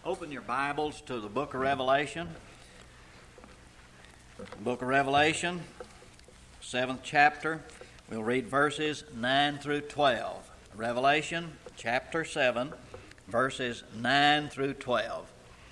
Open your Bibles to the book of Revelation. Book of Revelation, 7th chapter. We'll read verses 9 through 12. Revelation chapter 7, verses 9 through 12.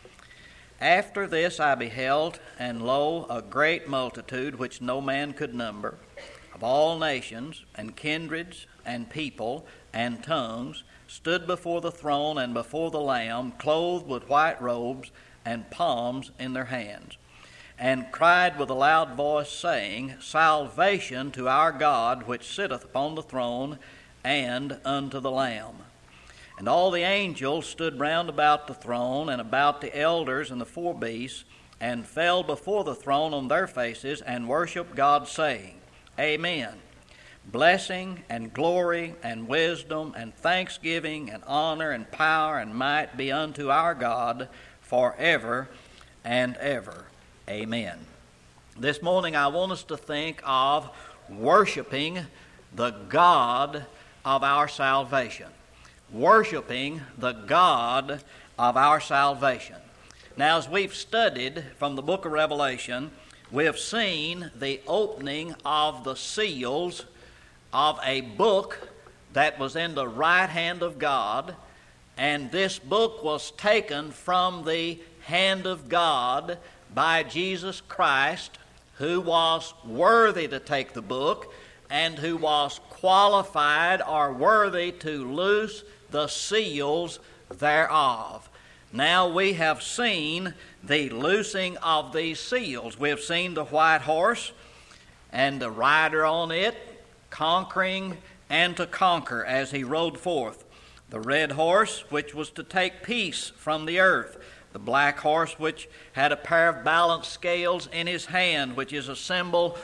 After this I beheld, and lo, a great multitude which no man could number, of all nations and kindreds and people and tongues, stood before the throne and before the Lamb, clothed with white robes and palms in their hands, and cried with a loud voice, saying, Salvation to our God, which sitteth upon the throne, and unto the Lamb. And all the angels stood round about the throne, and about the elders and the four beasts, and fell before the throne on their faces, and worshipped God, saying, Amen. Blessing and glory and wisdom and thanksgiving and honor and power and might be unto our God forever and ever. Amen. This morning I want us to think of worshiping the God of our salvation. Worshiping the God of our salvation. Now, as we've studied from the book of Revelation, we have seen the opening of the seals of a book that was in the right hand of God, and this book was taken from the hand of God by Jesus Christ, who was worthy to take the book and who was qualified or worthy to loose the seals thereof. Now we have seen the loosing of these seals. We have seen the white horse and the rider on it, conquering and to conquer as he rode forth. The red horse, which was to take peace from the earth. The black horse, which had a pair of balance scales in his hand, which is a symbol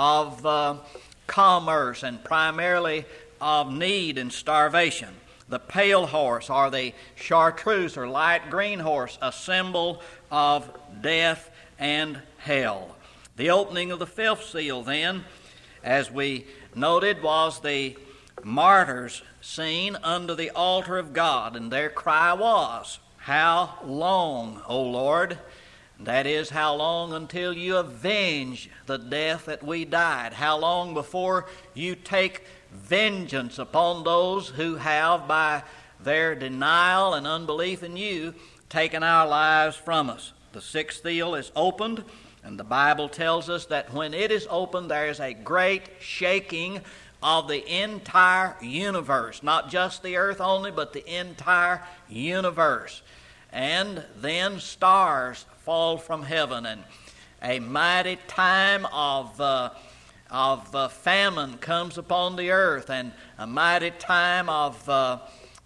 of commerce and primarily of need and starvation. The pale horse, or the chartreuse or light green horse, a symbol of death and hell. The opening of the fifth seal then, as we noted, was the martyrs seen under the altar of God, and their cry was, How long, O Lord? That is, how long until you avenge the death that we died? How long before you take vengeance upon those who have, by their denial and unbelief in you, taken our lives from us? The sixth seal is opened, and the Bible tells us that when it is opened, there is a great shaking of the entire universe. Not just the earth only, but the entire universe. And then stars fall from heaven, and a mighty time of famine comes upon the earth, and a mighty time of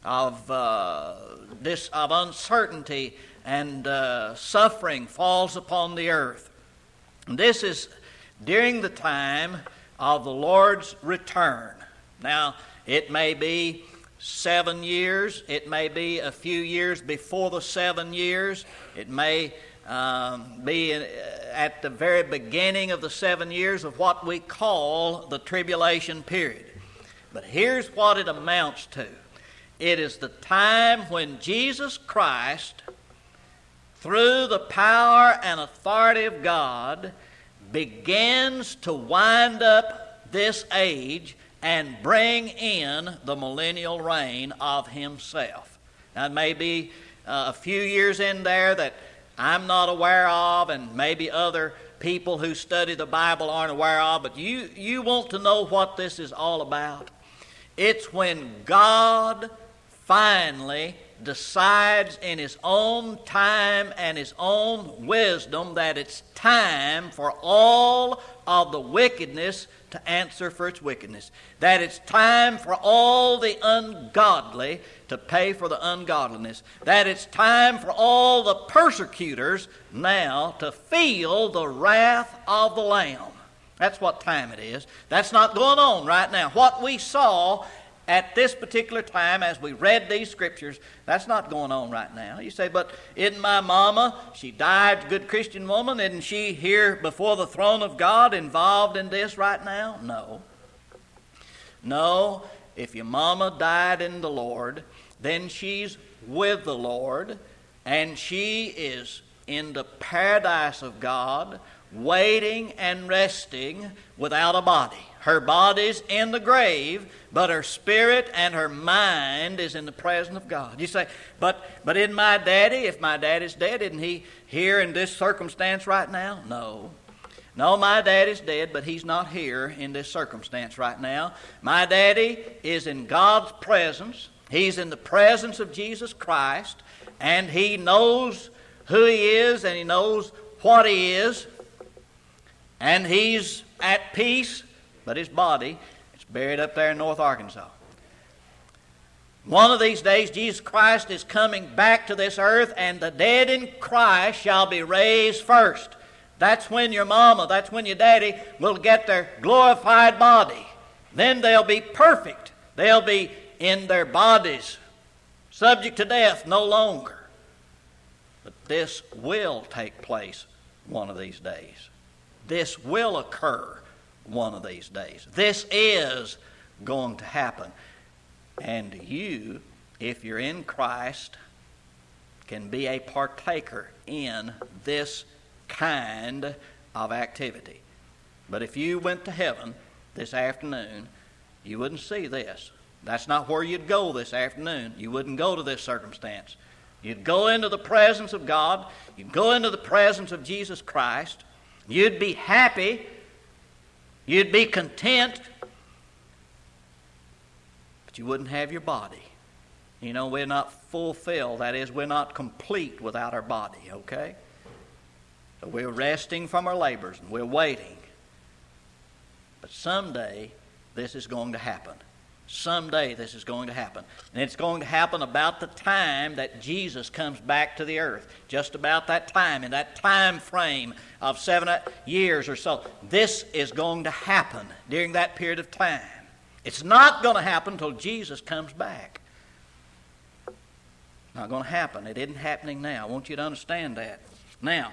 uncertainty and suffering falls upon the earth. And this is during the time of the Lord's return. Now, it may be 7 years. It may be a few years before the 7 years. It may be at the very beginning of the 7 years of what we call the tribulation period. But here's what it amounts to. It is the time when Jesus Christ, through the power and authority of God, begins to wind up this age and bring in the millennial reign of Himself. Now, it may be a few years in there that I'm not aware of, and maybe other people who study the Bible aren't aware of, but you want to know what this is all about. It's when God finally decides in His own time and His own wisdom that it's time for all of the wickedness to answer for its wickedness. That it's time for all the ungodly to pay for the ungodliness. That it's time for all the persecutors now to feel the wrath of the Lamb. That's what time it is. That's not going on right now. What we saw at this particular time as we read these scriptures, that's not going on right now. You say, but isn't my mama, she died, a good Christian woman, isn't she here before the throne of God involved in this right now? No. No, if your mama died in the Lord, then she's with the Lord, and she is in the paradise of God, waiting and resting without a body. Her body's in the grave, but her spirit and her mind is in the presence of God. You say, but in my daddy, if my daddy's dead, isn't he here in this circumstance right now? No. No, my daddy's dead, but he's not here in this circumstance right now. My daddy is in God's presence. He's in the presence of Jesus Christ, and he knows who he is, and he knows what he is, and he's at peace, but his body is buried up there in North Arkansas. One of these days, Jesus Christ is coming back to this earth, and the dead in Christ shall be raised first. That's when your mama, that's when your daddy will get their glorified body. Then they'll be perfect. They'll be in their bodies, subject to death no longer. But this will take place one of these days. This will occur one of these days. This is going to happen. And you, if you're in Christ, can be a partaker in this kind of activity. But if you went to heaven this afternoon, you wouldn't see this. That's not where you'd go this afternoon. You wouldn't go to this circumstance. You'd go into the presence of God. You'd go into the presence of Jesus Christ. You'd be happy. You'd be content. But you wouldn't have your body. You know, we're not fulfilled. That is, we're not complete without our body, okay? So we're resting from our labors and we're waiting. But someday this is going to happen. Someday this is going to happen. And it's going to happen about the time that Jesus comes back to the earth. Just about that time, in that time frame of 7 years or so. This is going to happen during that period of time. It's not going to happen until Jesus comes back. Not going to happen. It isn't happening now. I want you to understand that. Now,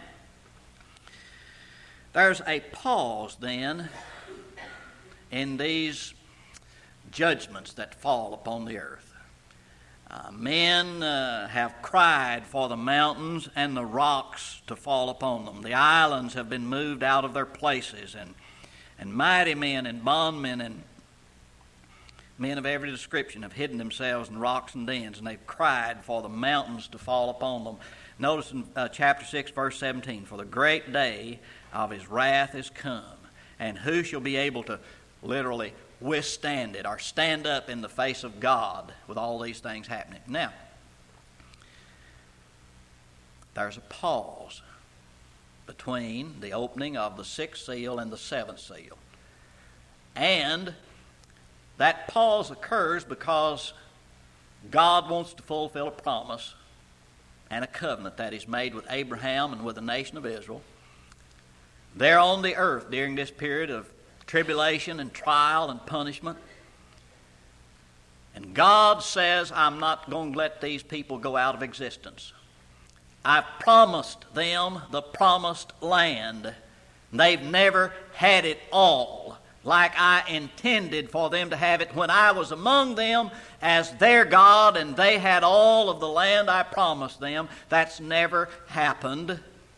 there's a pause then in these judgments that fall upon the earth. Men have cried for the mountains and the rocks to fall upon them. The islands have been moved out of their places, and mighty men and bondmen and men of every description have hidden themselves in rocks and dens, and they've cried for the mountains to fall upon them. Notice in chapter 6, verse 17, for the great day of his wrath is come, and who shall be able to literally withstand it or stand up in the face of God with all these things happening? Now, there's a pause between the opening of the sixth seal and the seventh seal. And that pause occurs because God wants to fulfill a promise and a covenant that He's made with Abraham and with the nation of Israel. They're on the earth during this period of tribulation and trial and punishment. And God says, I'm not going to let these people go out of existence. I've promised them the promised land. They've never had it all like I intended for them to have it when I was among them as their God, and they had all of the land I promised them. That's never happened.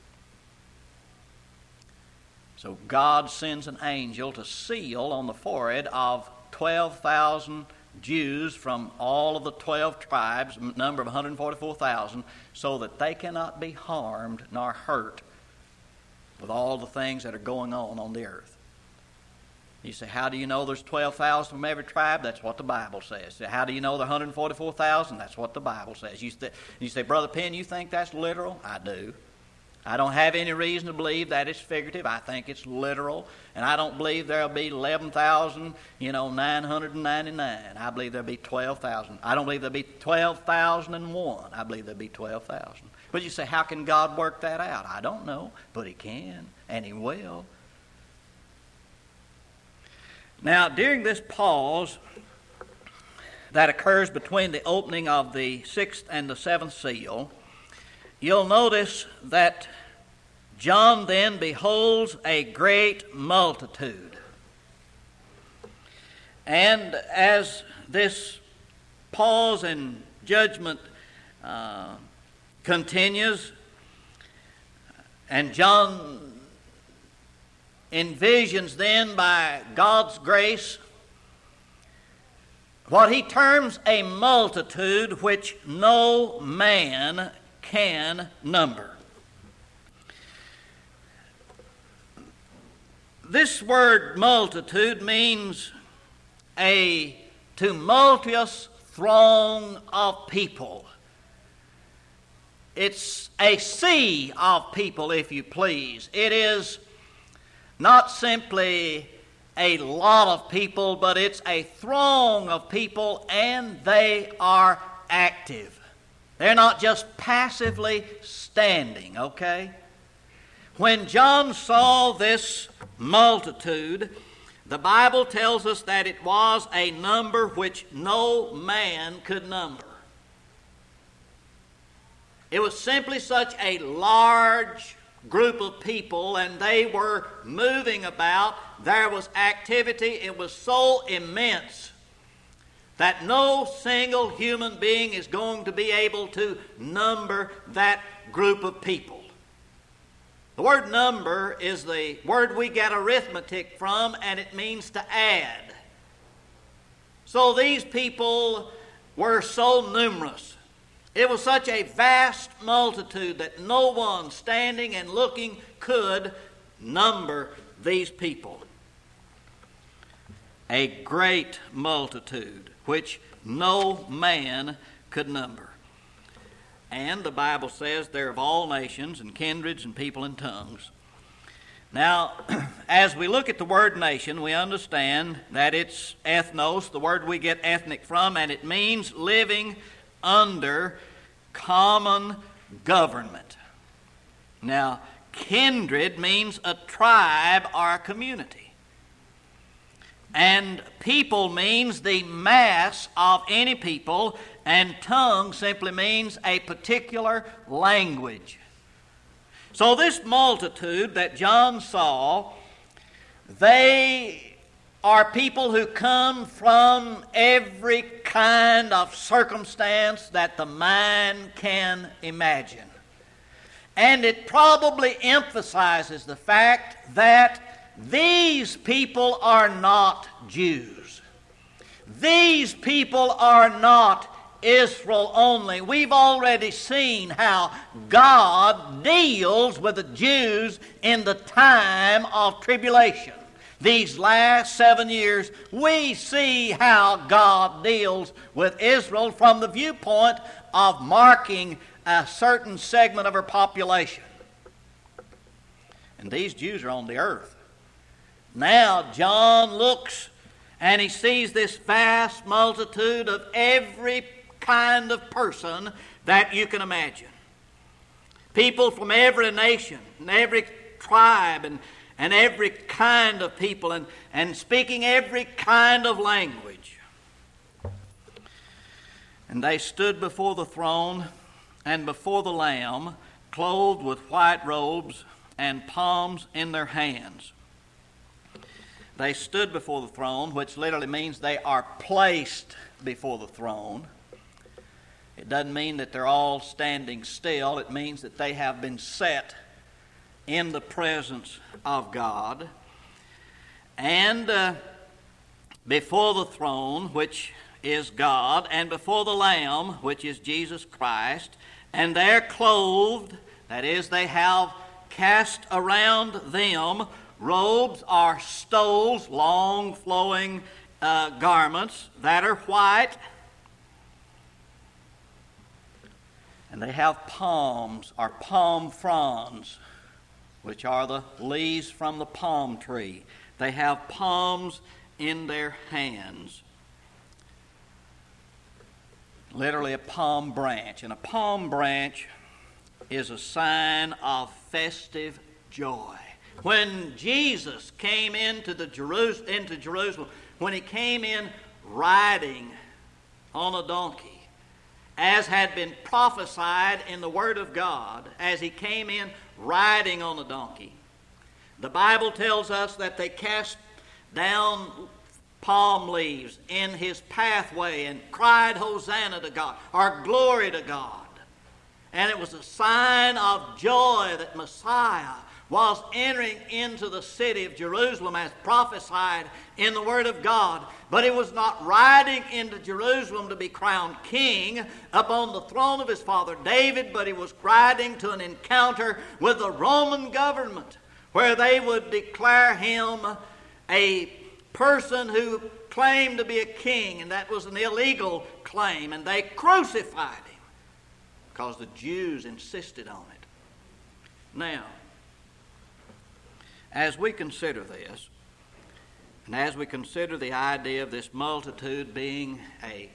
So God sends an angel to seal on the forehead of 12,000 Jews from all of the 12 tribes, number of 144,000, so that they cannot be harmed nor hurt with all the things that are going on the earth. You say, how do you know there's 12,000 from every tribe? That's what the Bible says. How do you know there are 144,000? That's what the Bible says. You say, Brother Penn, you think that's literal? I do. I don't have any reason to believe that it's figurative. I think it's literal. And I don't believe there'll be 11,999. I believe there'll be 12,000. I don't believe there'll be 12,001. I believe there'll be 12,000. But you say, how can God work that out? I don't know, but He can, and He will. Now, during this pause that occurs between the opening of the sixth and the seventh seal, you'll notice that John then beholds a great multitude. And as this pause in judgment continues, and John envisions then by God's grace what he terms a multitude which no man can number. This word multitude means a tumultuous throng of people. It's a sea of people, if you please. It is not simply a lot of people, but it's a throng of people, and they are active. They're not just passively standing, okay? When John saw this multitude, the Bible tells us that it was a number which no man could number. It was simply such a large group of people, and they were moving about. There was activity. It was so immense that no single human being is going to be able to number that group of people. The word number is the word we get arithmetic from, and it means to add. So these people were so numerous. It was such a vast multitude that no one standing and looking could number these people. A great multitude which no man could number. And the Bible says they're of all nations and kindreds and people and tongues. Now, as we look at the word nation, we understand that it's ethnos, the word we get ethnic from, and it means living under common government. Now, kindred means a tribe or a community. And people means the mass of any people, and tongue simply means a particular language. So this multitude that John saw, they are people who come from every kind of circumstance that the mind can imagine. And it probably emphasizes the fact that these people are not Jews. These people are not Israel only. We've already seen how God deals with the Jews in the time of tribulation. These last 7 years, we see how God deals with Israel from the viewpoint of marking a certain segment of her population. And these Jews are on the earth. Now John looks and he sees this vast multitude of every kind of person that you can imagine. People from every nation and every tribe and every kind of people and speaking every kind of language. And they stood before the throne and before the Lamb, clothed with white robes and palms in their hands. They stood before the throne, which literally means they are placed before the throne. It doesn't mean that they're all standing still. It means that they have been set in the presence of God. And before the throne, which is God, and before the Lamb, which is Jesus Christ, and they're clothed, that is, they have cast around them robes or stoles, long flowing garments that are white. And they have palms or palm fronds, which are the leaves from the palm tree. They have palms in their hands. Literally a palm branch. And a palm branch is a sign of festive joy. When Jesus came into Jerusalem, when he came in riding on a donkey, as had been prophesied in the Word of God, as he came in riding on a donkey, the Bible tells us that they cast down palm leaves in his pathway and cried Hosanna to God, or glory to God. and it was a sign of joy that Messiah was entering into the city of Jerusalem as prophesied in the Word of God. But he was not riding into Jerusalem to be crowned king upon the throne of his father David, but he was riding to an encounter with the Roman government where they would declare him a person who claimed to be a king, and that was an illegal claim, and they crucified him because the Jews insisted on it. Now, as we consider this, and as we consider the idea of this multitude being a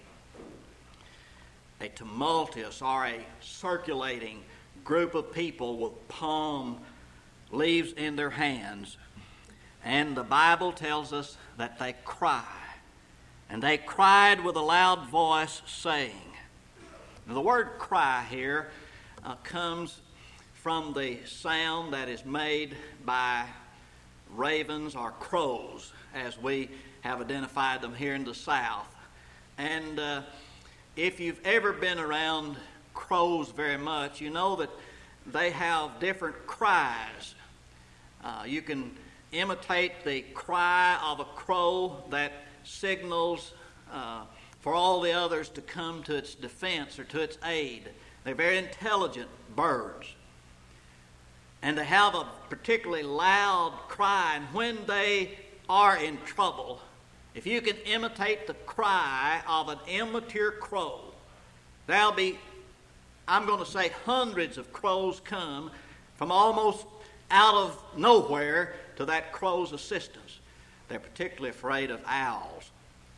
tumultuous or a circulating group of people with palm leaves in their hands, and the Bible tells us that they cry, and they cried with a loud voice, saying. Now, the word cry here comes from the sound that is made by ravens or crows, as we have identified them here in the South. And if you've ever been around crows very much, you know that they have different cries. You can imitate the cry of a crow that signals for all the others to come to its defense or to its aid. They're very intelligent birds. And they have a particularly loud cry, and when they are in trouble, if you can imitate the cry of an immature crow, there'll be, I'm going to say, hundreds of crows come from almost out of nowhere to that crow's assistance. They're particularly afraid of owls.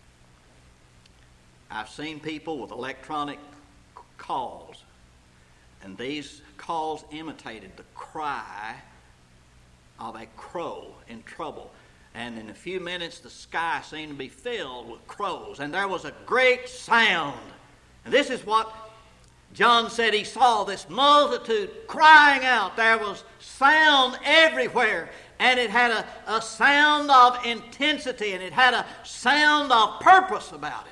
I've seen people with electronic calls, and these calls imitated the cry of a crow in trouble. And in a few minutes, the sky seemed to be filled with crows, and there was a great sound. And this is what John said he saw, this multitude crying out. There was sound everywhere, and it had a sound of intensity, and it had a sound of purpose about it.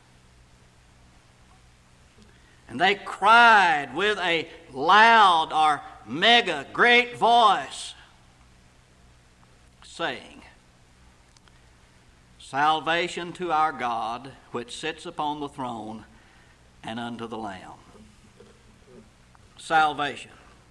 And they cried with a loud or mega great voice, saying, Salvation to our God, which sits upon the throne, and unto the Lamb. Salvation.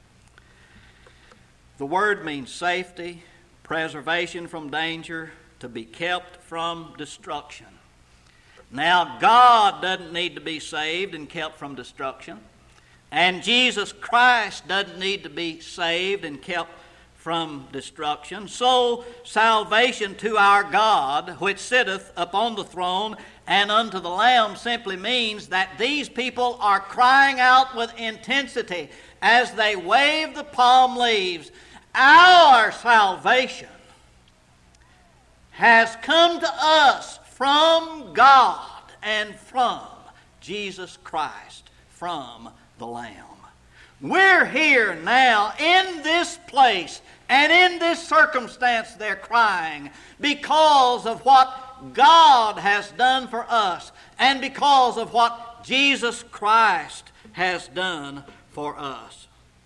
The word means safety, preservation from danger, to be kept from destruction. Now, God doesn't need to be saved and kept from destruction. And Jesus Christ doesn't need to be saved and kept from destruction. So, salvation to our God, which sitteth upon the throne and unto the Lamb, simply means that these people are crying out with intensity as they wave the palm leaves. Our salvation has come to us from God and from Jesus Christ, from the Lamb. We're here now in this place and in this circumstance, they're crying because of what God has done for us and because of what Jesus Christ has done for us.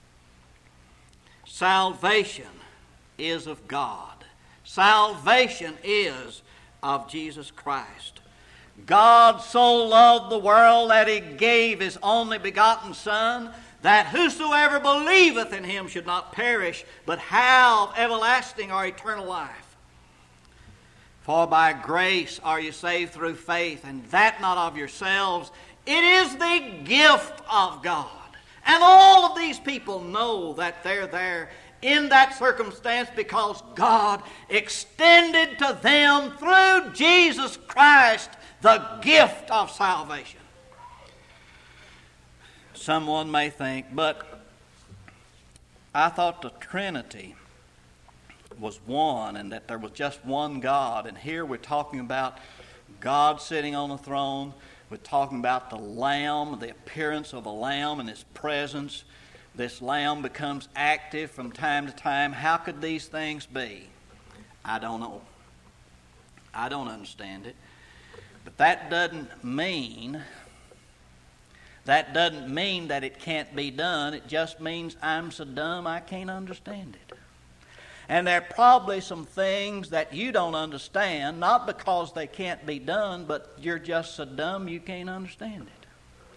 Salvation is of God. Salvation is of Jesus Christ. God so loved the world that He gave His only begotten Son, that whosoever believeth in Him should not perish, but have everlasting or eternal life. For by grace are you saved through faith, and that not of yourselves. It is the gift of God. And all of these people know that they're there in that circumstance because God extended to them through Jesus Christ the gift of salvation. Someone may think, but I thought the Trinity was one and that there was just one God. And here we're talking about God sitting on the throne. We're talking about the Lamb, the appearance of a Lamb and His presence. This Lamb becomes active from time to time. How could these things be? I don't know. I don't understand it. But that doesn't mean That doesn't mean that it can't be done. It just means I'm so dumb I can't understand it. And there are probably some things that you don't understand, not because they can't be done, but you're just so dumb you can't understand it.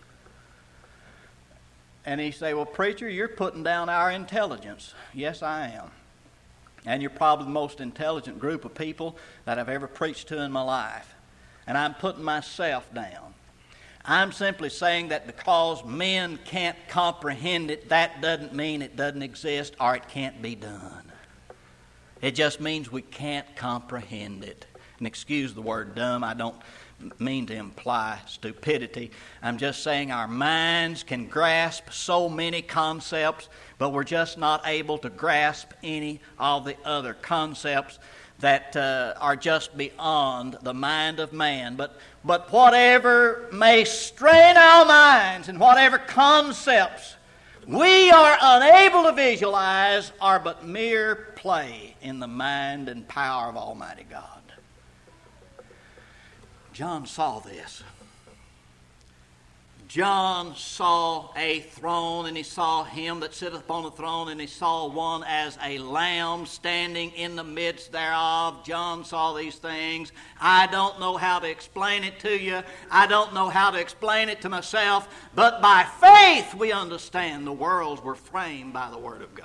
And he say, well, preacher, you're putting down our intelligence. Yes, I am. And you're probably the most intelligent group of people that I've ever preached to in my life. And I'm putting myself down. I'm simply saying that because men can't comprehend it, that doesn't mean it doesn't exist or it can't be done. It just means we can't comprehend it. And excuse the word dumb, I don't mean to imply stupidity. I'm just saying our minds can grasp so many concepts, but we're just not able to grasp any of the other concepts that are just beyond the mind of man. But whatever may strain our minds and whatever concepts we are unable to visualize are but mere play in the mind and power of Almighty God. John saw this. John saw a throne, and he saw him that sitteth upon the throne, and he saw one as a lamb standing in the midst thereof. John saw these things. I don't know how to explain it to you. I don't know how to explain it to myself. But by faith we understand the worlds were framed by the Word of God.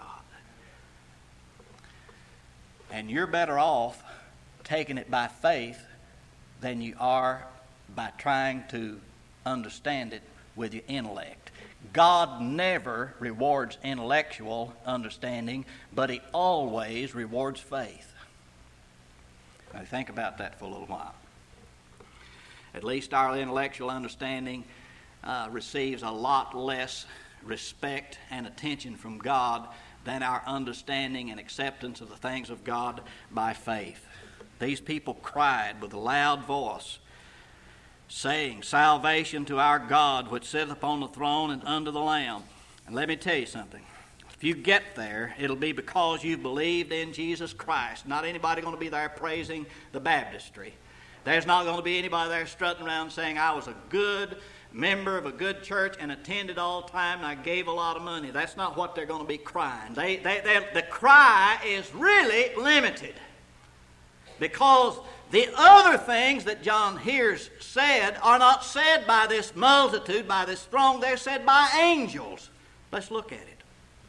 And you're better off taking it by faith than you are by trying to understand it with your intellect. God never rewards intellectual understanding, but He always rewards faith. Now think about that for a little while. At least our intellectual understanding receives a lot less respect and attention from God than our understanding and acceptance of the things of God by faith. These people cried with a loud voice, saying, salvation to our God which sitteth upon the throne and unto the Lamb. And let me tell you something. If you get there, it'll be because you believed in Jesus Christ. Not anybody going to be there praising the baptistry. There's not going to be anybody there strutting around saying, I was a good member of a good church and attended all the time and I gave a lot of money. That's not what they're going to be crying. The cry is really limited. Because the other things that John hears said are not said by this multitude, by this throng. They're said by angels. Let's look at it.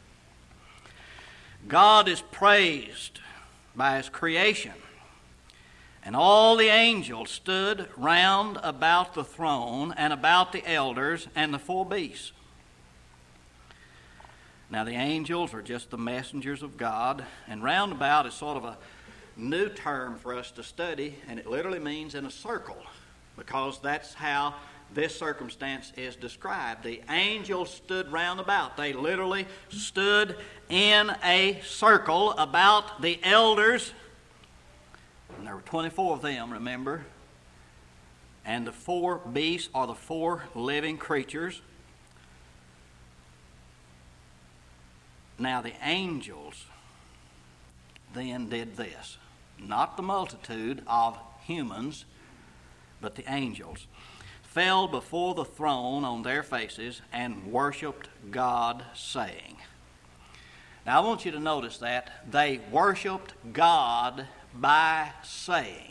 God is praised by His creation. And all the angels stood round about the throne and about the elders and the four beasts. Now the angels are just the messengers of God, and round about is sort of a new term for us to study, and it literally means in a circle, because that's how this circumstance is described. The angels stood round about. They literally stood in a circle about the elders. And there were 24 of them, remember. And the four beasts are the four living creatures. Now the angels then did this. Not the multitude of humans, but the angels fell before the throne on their faces and worshiped God, saying. Now I want you to notice that. They worshiped God by saying.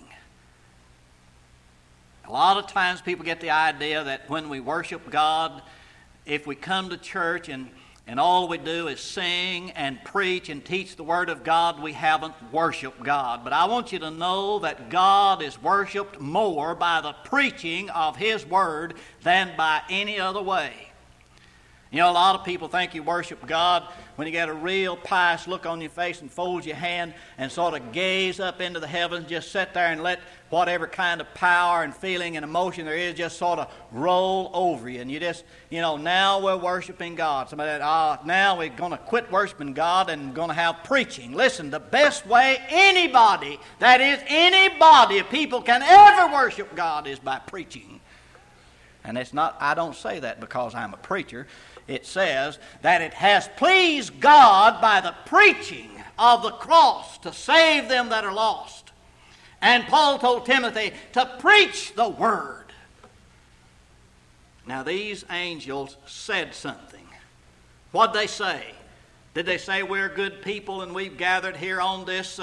A lot of times people get the idea that when we worship God, if we come to church and all we do is sing and preach and teach the Word of God, we haven't worshiped God. But I want you to know that God is worshiped more by the preaching of His Word than by any other way. You know, a lot of people think you worship God when you get a real pious look on your face and fold your hand and sort of gaze up into the heavens, just sit there and let whatever kind of power and feeling and emotion there is just sort of roll over you. And you just, now we're worshiping God. Somebody said, now we're going to quit worshiping God and going to have preaching. Listen, the best way anybody of people can ever worship God is by preaching. And it's not, I don't say that because I'm a preacher. It says that it has pleased God by the preaching of the cross to save them that are lost. And Paul told Timothy to preach the Word. Now these angels said something. What'd they say? Did they say we're good people and we've gathered here on this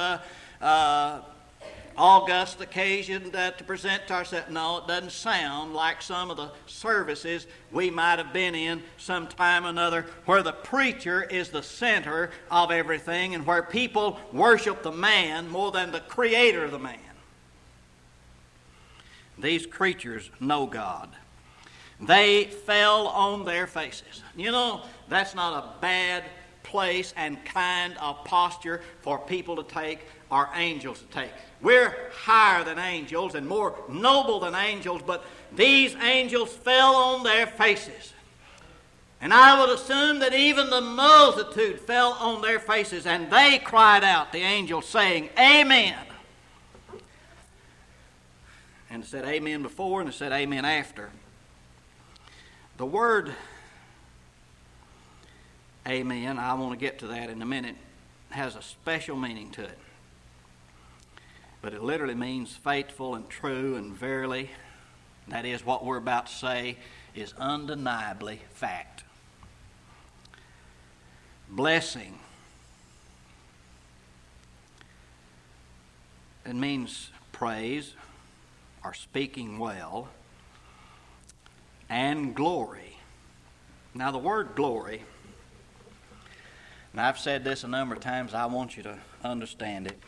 august occasion to present ourselves? No, it doesn't sound like some of the services we might have been in sometime or another, where the preacher is the center of everything and where people worship the man more than the creator of the man. These creatures know God. They fell on their faces. You know, that's not a bad place and kind of posture for people to take, or angels to take. We're higher than angels and more noble than angels, but these angels fell on their faces. And I would assume that even the multitude fell on their faces, and they cried out, the angels, saying, Amen. And it said amen before, and it said amen after. The word amen, I want to get to that in a minute, has a special meaning to it. But it literally means faithful and true and verily. That is, what we're about to say is undeniably fact. Blessing. It means praise or speaking well. And glory. Now the word glory, and I've said this a number of times, I want you to understand it,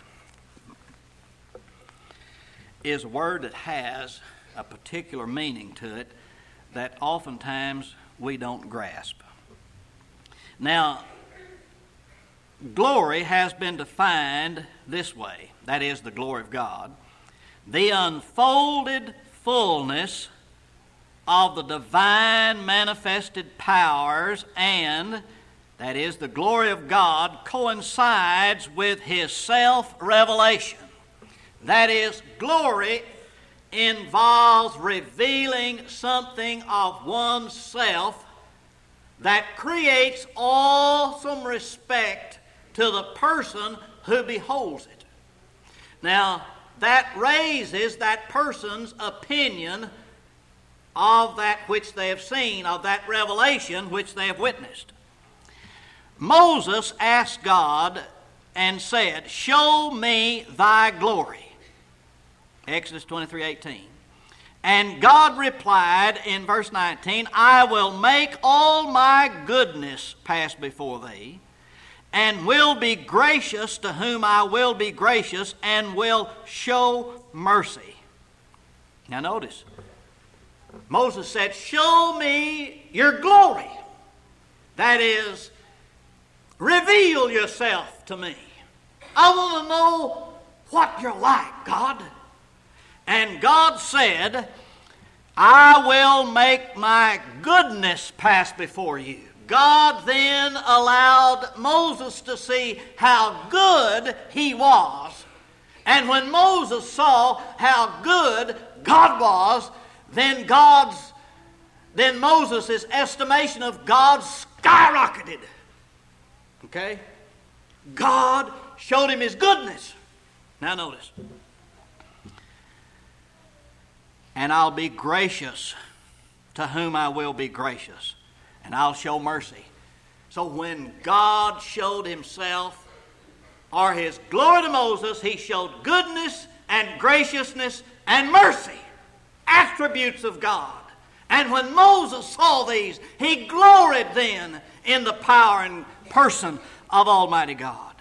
is a word that has a particular meaning to it that oftentimes we don't grasp. Now, glory has been defined this way, that is, the glory of God, the unfolded fullness of the divine manifested powers, and, that is, the glory of God coincides with His self-revelation. That is, glory involves revealing something of oneself that creates awesome respect to the person who beholds it. Now, that raises that person's opinion of that which they have seen, of that revelation which they have witnessed. Moses asked God and said, Show me thy glory. Exodus 23:18. And God replied in verse 19, I will make all my goodness pass before thee, and will be gracious to whom I will be gracious, and will show mercy. Now notice, Moses said, Show me your glory. That is, reveal yourself to me. I want to know what you're like, God. And God said, I will make my goodness pass before you. God then allowed Moses to see how good he was. And when Moses saw how good God was, then Moses' estimation of God skyrocketed. Okay? God showed him his goodness. Now notice. And I'll be gracious to whom I will be gracious, and I'll show mercy. So when God showed himself, or his glory to Moses, he showed goodness and graciousness and mercy, attributes of God. And when Moses saw these, he gloried then in the power and person of Almighty God.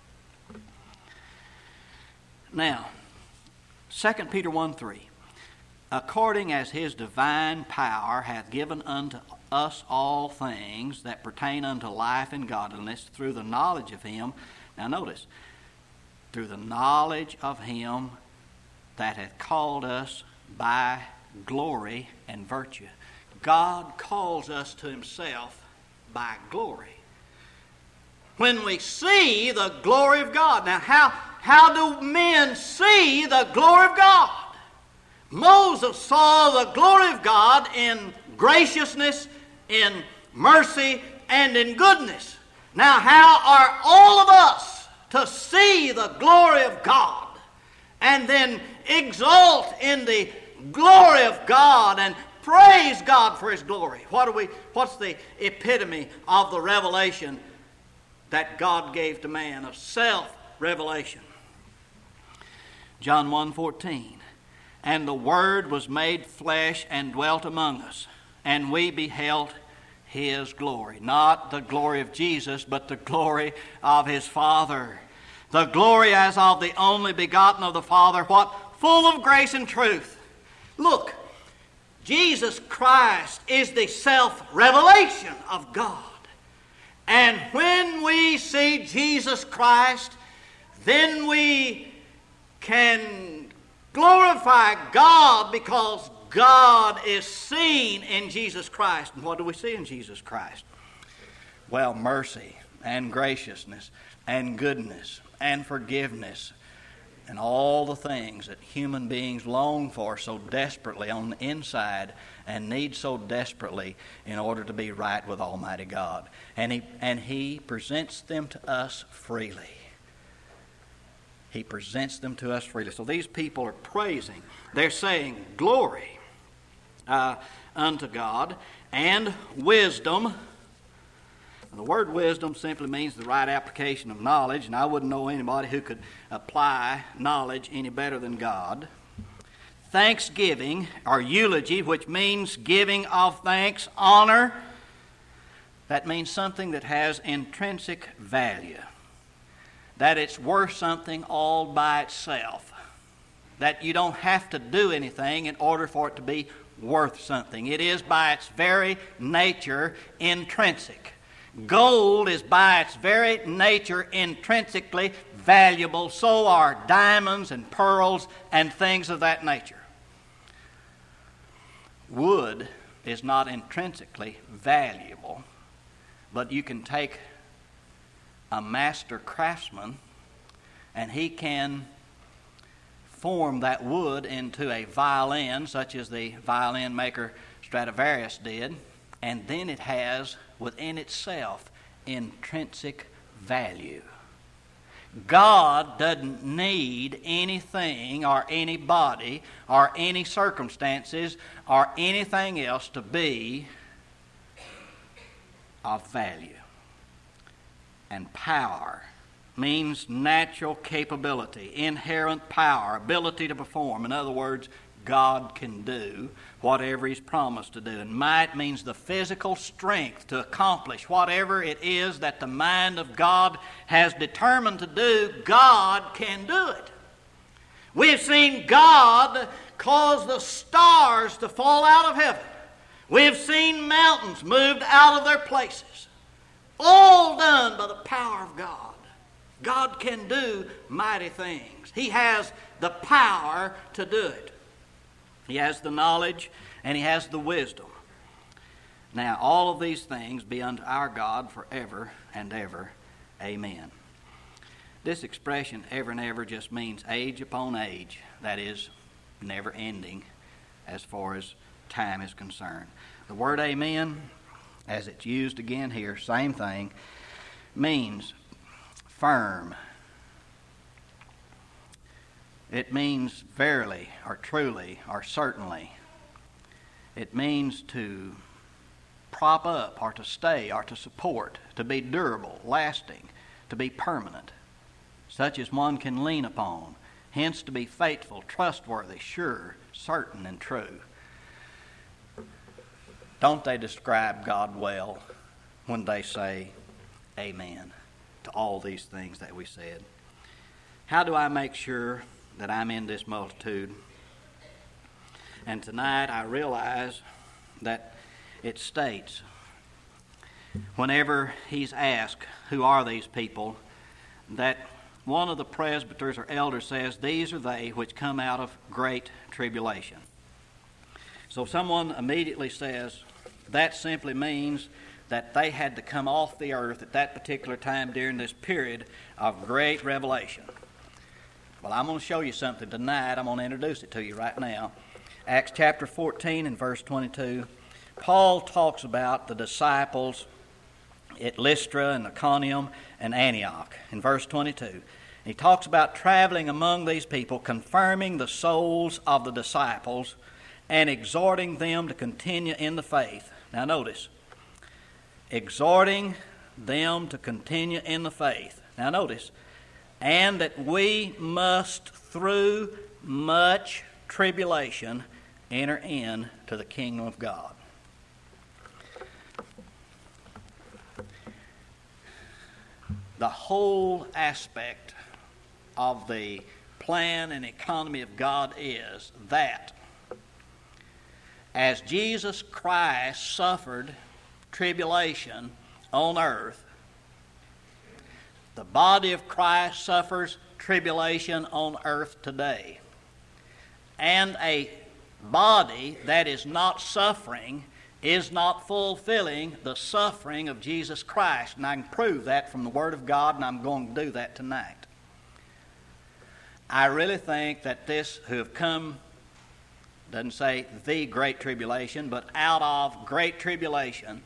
Now, 2 Peter 1:3. According as his divine power hath given unto us all things that pertain unto life and godliness through the knowledge of him. Now notice, through the knowledge of him that hath called us by glory and virtue. God calls us to himself by glory. When we see the glory of God. Now how do men see the glory of God? Moses saw the glory of God in graciousness, in mercy, and in goodness. Now, how are all of us to see the glory of God and then exalt in the glory of God and praise God for His glory. What's the epitome of the revelation that God gave to man, of self-revelation? John 1:14. And the Word was made flesh and dwelt among us, and we beheld His glory. Not the glory of Jesus, but the glory of His Father. The glory as of the only begotten of the Father, what? Full of grace and truth. Look, Jesus Christ is the self-revelation of God. And when we see Jesus Christ, then we can glorify God, because God is seen in Jesus Christ. And what do we see in Jesus Christ? Well, mercy and graciousness and goodness and forgiveness and all the things that human beings long for so desperately on the inside and need so desperately in order to be right with Almighty God. And He presents them to us freely. He presents them to us freely. So these people are praising. They're saying glory unto God and wisdom. The word wisdom simply means the right application of knowledge, and I wouldn't know anybody who could apply knowledge any better than God. Thanksgiving, or eulogy, which means giving of thanks, honor. That means something that has intrinsic value, that it's worth something all by itself, that you don't have to do anything in order for it to be worth something. It is by its very nature intrinsic. Gold is by its very nature intrinsically valuable. So are diamonds and pearls and things of that nature. Wood is not intrinsically valuable, but you can take a master craftsman and he can form that wood into a violin, such as the violin maker Stradivarius did, and then it has within itself intrinsic value. God doesn't need anything or anybody or any circumstances or anything else to be of value. And power means natural capability, inherent power, ability to perform. In other words, God can do whatever He's promised to do. And might means the physical strength to accomplish whatever it is that the mind of God has determined to do. God can do it. We've seen God cause the stars to fall out of heaven. We've seen mountains moved out of their places. All done by the power of God. God can do mighty things. He has the power to do it. He has the knowledge and He has the wisdom. Now, all of these things be unto our God forever and ever. Amen. This expression, ever and ever, just means age upon age. That is, never ending as far as time is concerned. The word amen, as it's used again here, same thing, means firm. It means verily or truly or certainly. It means to prop up or to stay or to support, to be durable, lasting, to be permanent, such as one can lean upon, hence to be faithful, trustworthy, sure, certain, and true. Don't they describe God well when they say amen to all these things that we said? How do I make sure that I'm in this multitude? And tonight I realize that it states, whenever he's asked, who are these people, that one of the presbyters or elders says, these are they which come out of great tribulation. So someone immediately says, that simply means that they had to come off the earth at that particular time during this period of great revelation. Well, I'm going to show you something tonight. I'm going to introduce it to you right now. Acts chapter 14 and verse 22. Paul talks about the disciples at Lystra and Iconium and Antioch in verse 22. He talks about traveling among these people, confirming the souls of the disciples and exhorting them to continue in the faith. Now notice, exhorting them to continue in the faith. Now notice, and that we must through much tribulation enter into the kingdom of God. The whole aspect of the plan and economy of God is that as Jesus Christ suffered tribulation on earth, the body of Christ suffers tribulation on earth today. And a body that is not suffering is not fulfilling the suffering of Jesus Christ. And I can prove that from the Word of God, and I'm going to do that tonight. I really think that this who have come, doesn't say the great tribulation, but out of great tribulation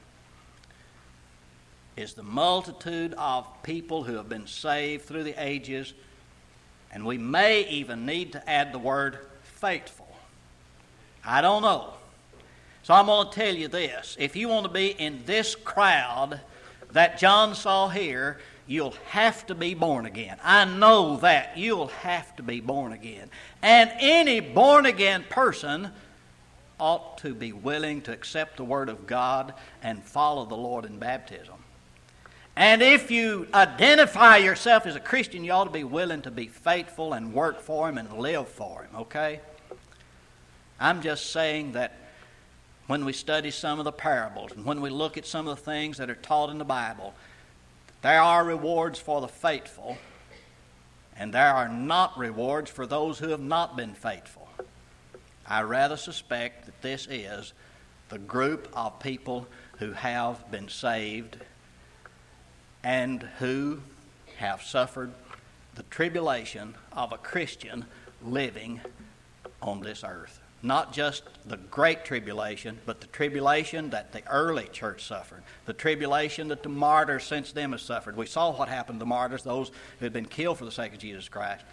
is the multitude of people who have been saved through the ages, and we may even need to add the word faithful. I don't know. So I'm going to tell you this. If you want to be in this crowd that John saw here, you'll have to be born again. I know that. You'll have to be born again. And any born-again person ought to be willing to accept the Word of God and follow the Lord in baptism. And if you identify yourself as a Christian, you ought to be willing to be faithful and work for Him and live for Him, okay? I'm just saying that when we study some of the parables and when we look at some of the things that are taught in the Bible, there are rewards for the faithful, and there are not rewards for those who have not been faithful. I rather suspect that this is the group of people who have been saved and who have suffered the tribulation of a Christian living on this earth. Not just the great tribulation, but the tribulation that the early church suffered. The tribulation that the martyrs since them have suffered. We saw what happened to the martyrs, those who had been killed for the sake of Jesus Christ.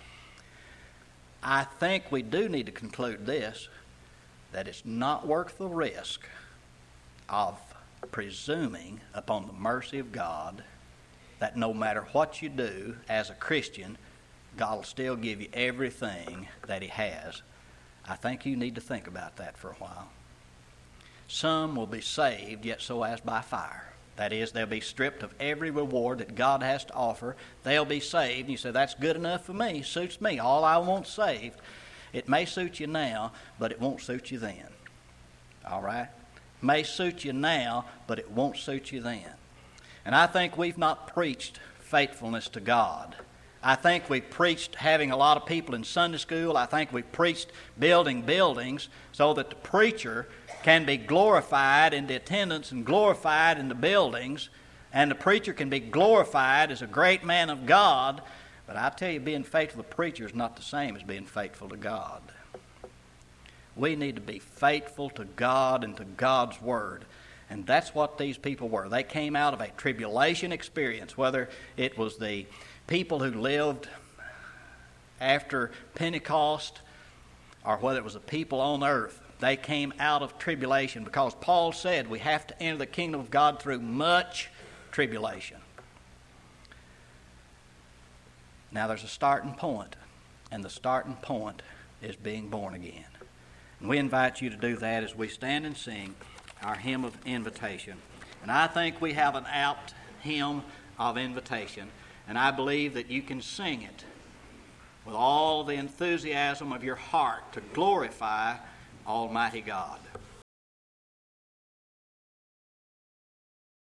I think we do need to conclude this, that it's not worth the risk of presuming upon the mercy of God that no matter what you do as a Christian, God will still give you everything that He has. I think you need to think about that for a while. Some will be saved, yet so as by fire. That is, they'll be stripped of every reward that God has to offer. They'll be saved. And you say, that's good enough for me, suits me. All I want saved. It may suit you now, but it won't suit you then. All right? It may suit you now, but it won't suit you then. And I think we've not preached faithfulness to God. I think we preached having a lot of people in Sunday school. I think we preached building buildings so that the preacher can be glorified in the attendance and glorified in the buildings, and the preacher can be glorified as a great man of God. But I tell you, being faithful to the preacher is not the same as being faithful to God. We need to be faithful to God and to God's Word. And that's what these people were. They came out of a tribulation experience, whether it was the people who lived after Pentecost or whether it was the people on earth. They came out of tribulation because Paul said we have to enter the kingdom of God through much tribulation. Now there's a starting point, and the starting point is being born again. And we invite you to do that as we stand and sing our hymn of invitation. And I think we have an apt hymn of invitation, and I believe that you can sing it with all the enthusiasm of your heart to glorify Almighty God.